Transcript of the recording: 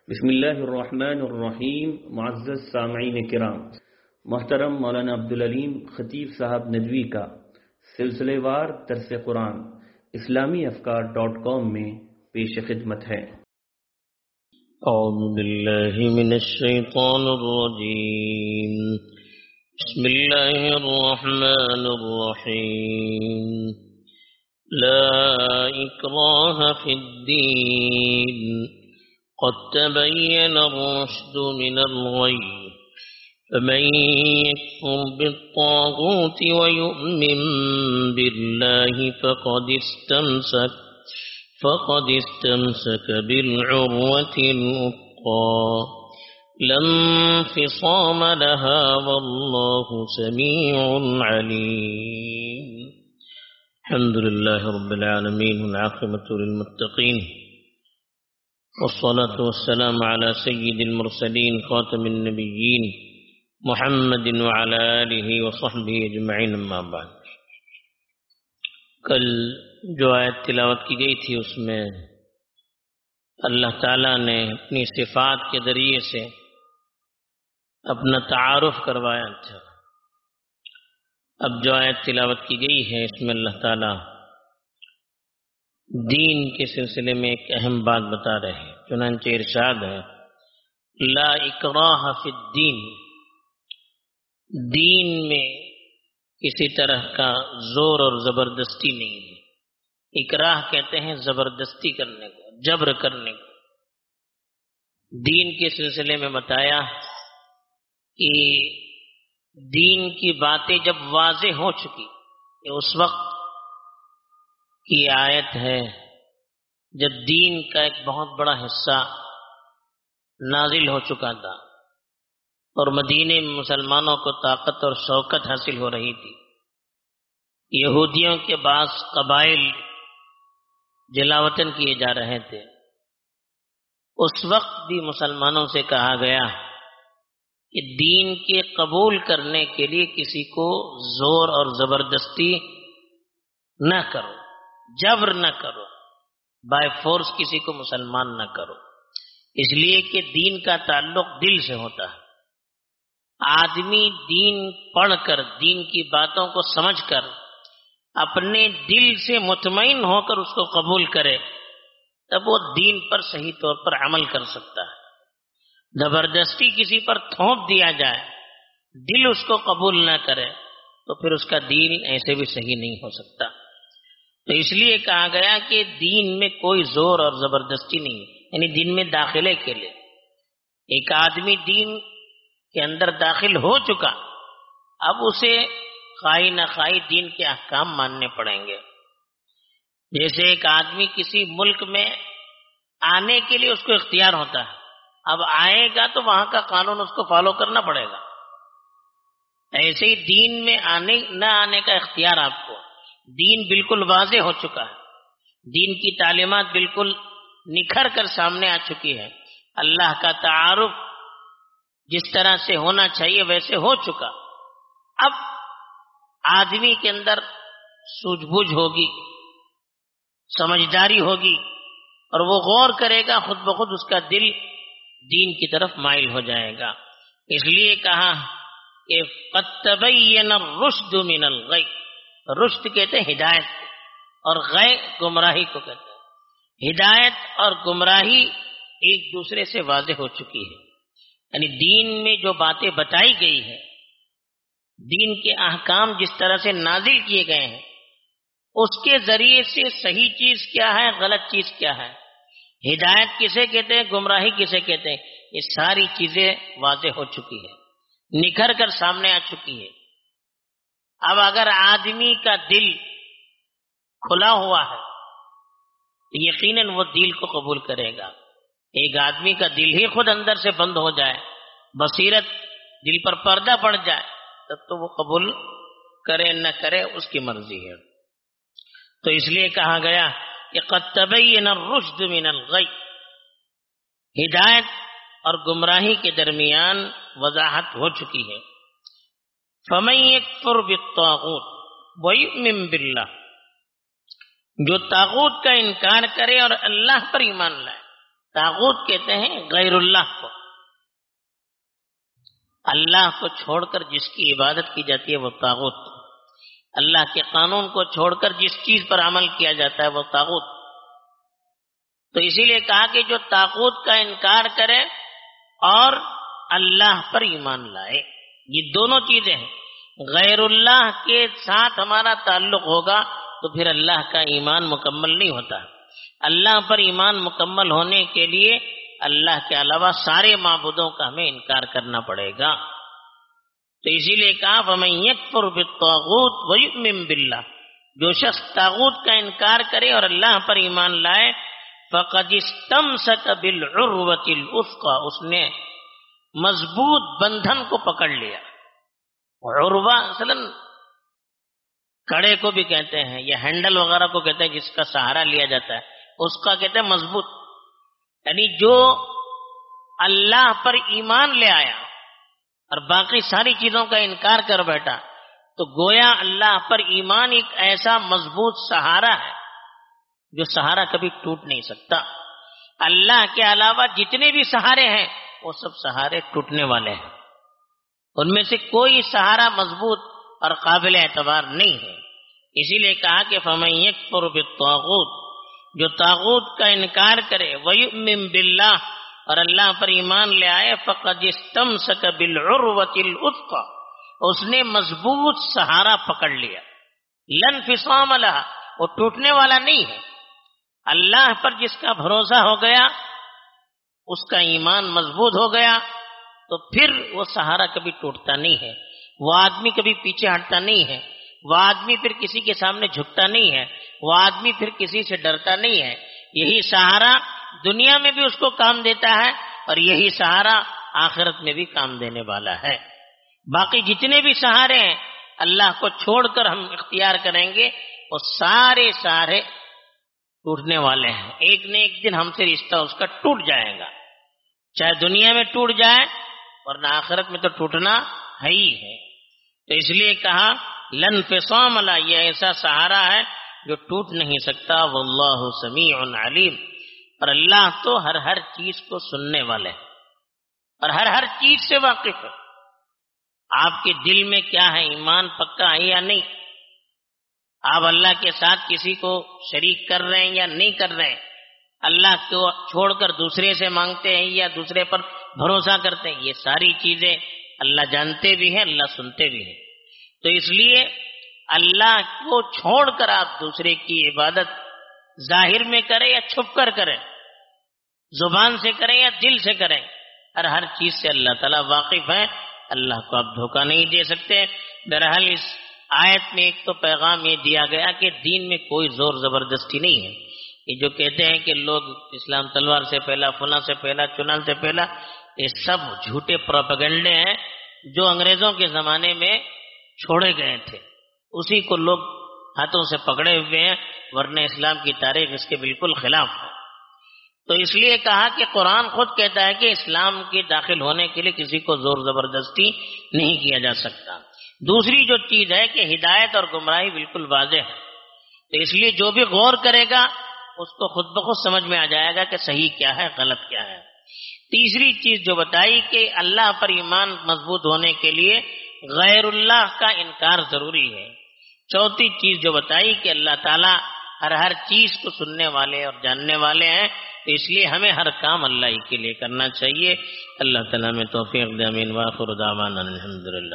بسم اللہ الرحمن الرحیم. معزز سامعین کرام، محترم مولانا عبدالعلیم خطیب صاحب ندوی کا سلسلے وار درس قرآن اسلامیافکار.com میں پیش خدمت ہے. اعوذ باللہ من الشیطان الرجیم. بسم اللہ الرحمن الرحیم. لا اکراہ فی الدین قد تبین الرشد من الغی فمن يكفر بالطاغوت ويؤمن بالله فقد استمسك بالعروة الوثقى لا انفصام لها والله سميع عليم. الحمد لله رب العالمين والعاقبة للمتقين والصلاة والسلام على سيد المرسلين خاتم النبيين محمد وعلى آلہ وصحبہ اجمعین. اما بعد. کل جو آیت تلاوت کی گئی تھی اس میں اللہ تعالیٰ نے اپنی صفات کے ذریعے سے اپنا تعارف کروایا تھا. اب جو آیت تلاوت کی گئی ہے اس میں اللہ تعالیٰ دین کے سلسلے میں ایک اہم بات بتا رہے ہیں. چنانچہ ارشاد ہے لا اکراہ فی الدین. دین میں کسی طرح کا زور اور زبردستی نہیں ہے. اکراہ کہتے ہیں زبردستی کرنے کو، جبر کرنے کو. دین کے سلسلے میں بتایا کہ دین کی باتیں جب واضح ہو چکی، یہ اس وقت کی آیت ہے جب دین کا ایک بہت بڑا حصہ نازل ہو چکا تھا اور مدینے میں مسلمانوں کو طاقت اور شوکت حاصل ہو رہی تھی. یہودیوں کے بعض قبائل جلاوطن کیے جا رہے تھے. اس وقت بھی مسلمانوں سے کہا گیا کہ دین کے قبول کرنے کے لیے کسی کو زور اور زبردستی نہ کرو، جبر نہ کرو، بائی فورس کسی کو مسلمان نہ کرو. اس لیے کہ دین کا تعلق دل سے ہوتا ہے. آدمی دین پڑھ کر، دین کی باتوں کو سمجھ کر، اپنے دل سے مطمئن ہو کر اس کو قبول کرے تب وہ دین پر صحیح طور پر عمل کر سکتا ہے. زبردستی کسی پر تھوپ دیا جائے، دل اس کو قبول نہ کرے تو پھر اس کا دین ایسے بھی صحیح نہیں ہو سکتا. تو اس لیے کہا گیا کہ دین میں کوئی زور اور زبردستی نہیں ہے. یعنی دین میں داخلے کے لیے ایک آدمی دین کے اندر داخل ہو چکا، اب اسے خواہی نہ خواہی دین کے احکام ماننے پڑیں گے. جیسے ایک آدمی کسی ملک میں آنے کے لیے اس کو اختیار ہوتا ہے، اب آئے گا تو وہاں کا قانون اس کو فالو کرنا پڑے گا. ایسے ہی دین میں آنے نہ آنے کا اختیار آپ کو. دین بالکل واضح ہو چکا ہے، دین کی تعلیمات بالکل نکھر کر سامنے آ چکی ہے. اللہ کا تعارف جس طرح سے ہونا چاہیے ویسے ہو چکا. اب آدمی کے اندر سوجھ بوجھ ہوگی، سمجھداری ہوگی اور وہ غور کرے گا، خود بخود اس کا دل دین کی طرف مائل ہو جائے گا. اس لیے کہا کہ قد تبین الرشد من الغی. رشد کہتے ہیں ہدایت کو، اور غی گمراہی کو کہتے ہیں. ہدایت اور گمراہی ایک دوسرے سے واضح ہو چکی ہے. یعنی دین میں جو باتیں بتائی گئی ہے، دین کے احکام جس طرح سے نازل کیے گئے ہیں، اس کے ذریعے سے صحیح چیز کیا ہے، غلط چیز کیا ہے، ہدایت کسے کہتے ہیں، گمراہی کسے کہتے ہیں، یہ ساری چیزیں واضح ہو چکی ہے، نکھر کر سامنے آ چکی ہے. اب اگر آدمی کا دل کھلا ہوا ہے یقیناً وہ دل کو قبول کرے گا. ایک آدمی کا دل ہی خود اندر سے بند ہو جائے، بصیرت دل پر پردہ پڑ جائے، تب تو وہ قبول کرے نہ کرے اس کی مرضی ہے. تو اس لیے کہا گیا کہ قد تبین الرشد من الغی. ہدایت اور گمراہی کے درمیان وضاحت ہو چکی ہے. فمن یکفر بالطاغوت ویؤمن باللہ، جو طاغوت کا انکار کرے اور اللہ پر ایمان لائے. طاغوت کہتے ہیں غیر اللہ کو، اللہ کو چھوڑ کر جس کی عبادت کی جاتی ہے وہ طاغوت، اللہ کے قانون کو چھوڑ کر جس چیز پر عمل کیا جاتا ہے وہ طاغوت۔ تو اسی لیے کہا کہ جو طاغوت کا انکار کرے اور اللہ پر ایمان لائے، یہ دونوں چیزیں ہیں۔ غیر اللہ کے ساتھ ہمارا تعلق ہوگا تو پھر اللہ کا ایمان مکمل نہیں ہوتا۔ اللہ پر ایمان مکمل ہونے کے لیے اللہ کے علاوہ سارے معبودوں کا ہمیں انکار کرنا پڑے گا۔ تو اسی لیے کہا فَمَن يَكْفُرْ بِالطَّاغُوتِ وَيُؤْمِن بِاللَّهِ، جو شخص طاغوت کا انکار کرے اور اللہ پر ایمان لائے، فَقَدِ اسْتَمْسَكَ بِالْعُرْوَةِ الْوُثْقَىٰ، اس نے مضبوط بندھن کو پکڑ لیا۔ عروہ مثلا کڑے کو بھی کہتے ہیں یا ہینڈل وغیرہ کو کہتے ہیں جس کا سہارا لیا جاتا ہے، اس کا کہتے ہیں مضبوط، یعنی جو اللہ پر ایمان لے آیا اور باقی ساری چیزوں کا انکار کر بیٹھا تو گویا اللہ پر ایمان ایک ایسا مضبوط سہارا ہے جو سہارا کبھی ٹوٹ نہیں سکتا۔ اللہ کے علاوہ جتنے بھی سہارے ہیں وہ سب سہارے ٹوٹنے والے ہیں، ان میں سے کوئی سہارا مضبوط اور قابل اعتبار نہیں ہے۔ اسی لیے کہا کہ فَمَن يَكْفُرْ بِالطَّاغُوتِ، جو طاغوت کا انکار کرے، وَيُؤْمِن بِاللَّهِ، اور اللہ پر ایمان لے آئے، فَقَدِ اسْتَمْسَكَ بِالْعُرْوَةِ الْوُثْقَىٰ، اس نے مضبوط سہارا پکڑ لیا۔ لَا انفصام لَهَا، وہ ٹوٹنے والا نہیں ہے۔ اللہ پر جس کا بھروسہ ہو گیا، اس کا ایمان مضبوط ہو گیا، تو پھر وہ سہارا کبھی ٹوٹتا نہیں ہے، وہ آدمی کبھی پیچھے ہٹتا نہیں ہے، وہ آدمی پھر کسی کے سامنے جھکتا نہیں ہے، وہ آدمی پھر کسی سے ڈرتا نہیں ہے۔ یہی سہارا دنیا میں بھی اس کو کام دیتا ہے اور یہی سہارا آخرت میں بھی کام دینے والا ہے۔ باقی جتنے بھی سہارے ہیں اللہ کو چھوڑ کر ہم اختیار کریں گے وہ سارے سہارے ٹوٹنے والے ہیں، ایک نہ ایک دن ہم سے رشتہ اس کا ٹوٹ جائے گا، چاہے دنیا میں ٹوٹ جائے ورنہ آخرت میں تو ٹوٹنا ہے ہی ہے۔ تو اس لیے کہا لن انفصام لا، یہ ایسا سہارا ہے جو ٹوٹ نہیں سکتا۔ واللہ سمیع علیم، اور اللہ تو ہر چیز کو سننے والے ہیں اور ہر چیز سے واقف ہے۔ آپ کے دل میں کیا ہے، ایمان پکا ہے یا نہیں، آپ اللہ کے ساتھ کسی کو شریک کر رہے ہیں یا نہیں کر رہے ہیں، اللہ کو چھوڑ کر دوسرے سے مانگتے ہیں یا دوسرے پر بھروسہ کرتے ہیں، یہ ساری چیزیں اللہ جانتے بھی ہیں، اللہ سنتے بھی ہیں۔ تو اس لیے اللہ کو چھوڑ کر آپ دوسرے کی عبادت ظاہر میں کریں یا چھپ کر کریں، زبان سے کریں یا دل سے کریں، ہر چیز سے اللہ تعالیٰ واقف ہے، اللہ کو آپ دھوکہ نہیں دے سکتے۔ بہرحال اس آیت میں ایک تو پیغام یہ دیا گیا کہ دین میں کوئی زور زبردستی نہیں ہے۔ یہ جو کہتے ہیں کہ لوگ اسلام تلوار سے پہلا، فلاں سے پہلا، چنان سے پہلا، یہ سب جھوٹے پروپیگنڈے ہیں جو انگریزوں کے زمانے میں چھوڑے گئے تھے، اسی کو لوگ ہاتھوں سے پکڑے ہوئے ہیں، ورنہ اسلام کی تاریخ اس کے بالکل خلاف ہے۔ تو اس لیے کہا کہ قرآن خود کہتا ہے کہ اسلام کے داخل ہونے کے لیے کسی کو زور زبردستی نہیں کیا جا سکتا۔ دوسری جو چیز ہے کہ ہدایت اور گمراہی بالکل واضح ہے، تو اس لیے جو بھی غور کرے گا اس کو خود بخود سمجھ میں آ جائے گا کہ صحیح کیا ہے، غلط کیا ہے۔ تیسری چیز جو بتائی کہ اللہ پر ایمان مضبوط ہونے کے لیے غیر اللہ کا انکار ضروری ہے۔ چوتھی چیز جو بتائی کہ اللہ تعالیٰ ہر چیز کو سننے والے اور جاننے والے ہیں، تو اس لیے ہمیں ہر کام اللہ ہی کے لیے کرنا چاہیے۔ اللہ تعالیٰ میں توفیق دے، آمین۔ وآخر دعوانا الحمدللہ۔